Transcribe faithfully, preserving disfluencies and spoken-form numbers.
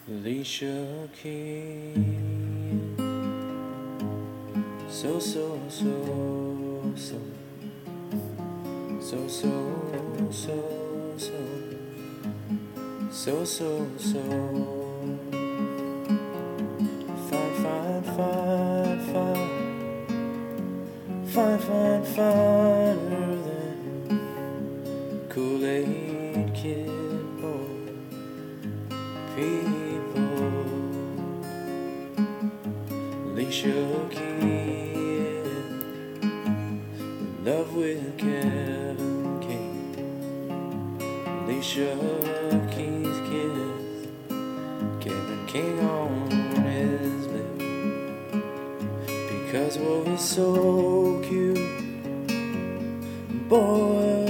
Alicia Keys, so so so so so so so so so so so fine fine fine fine fine fine finer than Kool-Aid Kid boy people. Alicia Keys, in love with Kevin King. Alicia Keys kissed Kevin King on his lips, because well he's so cute, boy.